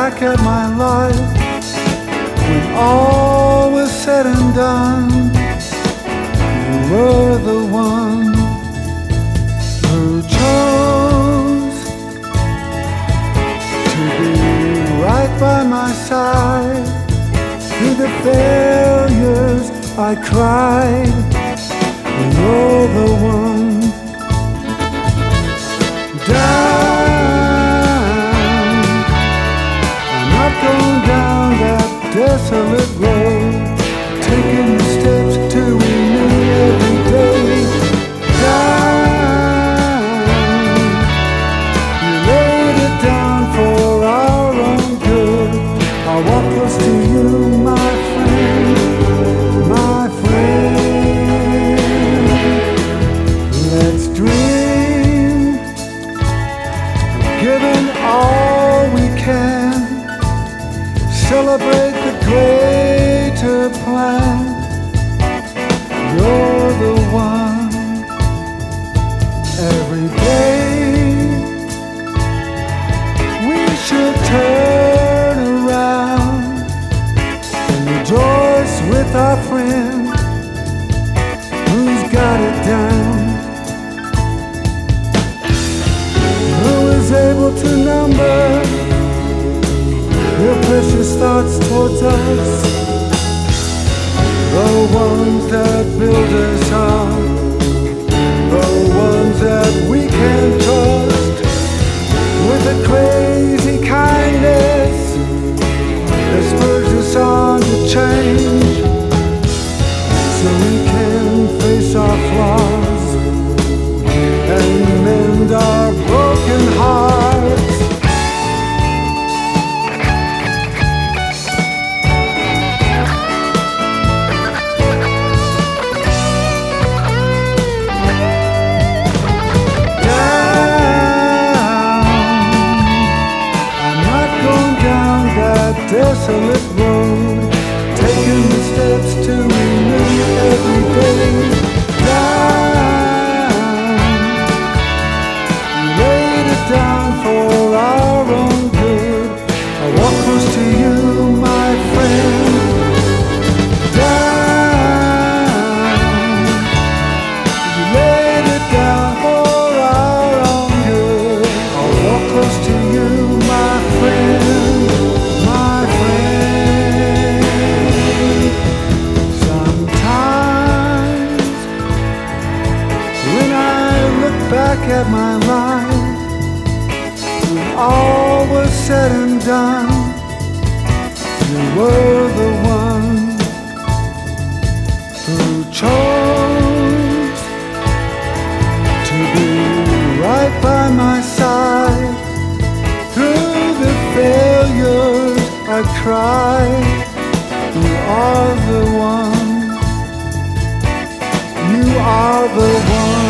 back at my life, when all was said and done, you were the one who chose to be right by my side. Through the failures I cried, and you're the one. Down, I'm not going down that desolate road, taking the steps to renew every day. Down, you laid it down for our own good. I'll walk close to you, my friend, my friend. Let's dream, giving all we can, celebrate the greater plan. You're the one. Every day we should turn around and rejoice with our friend who's got it down, who is able to number your precious thoughts towards us, the ones that build us up, the ones that we can trust, with a crazy kindness that spurs us on to change, so we can face our flaws and mend our broken hearts. Desolate road, taking the steps to renew every day. Down, you laid it down for our own good. I walk close to you, my friend. Down, you laid it down for our own good. I'll walk close to you, my friend. Back at my life, when all was said and done, you were the one who chose to be right by my side. Through the failures I cried, you are the one, you are the one.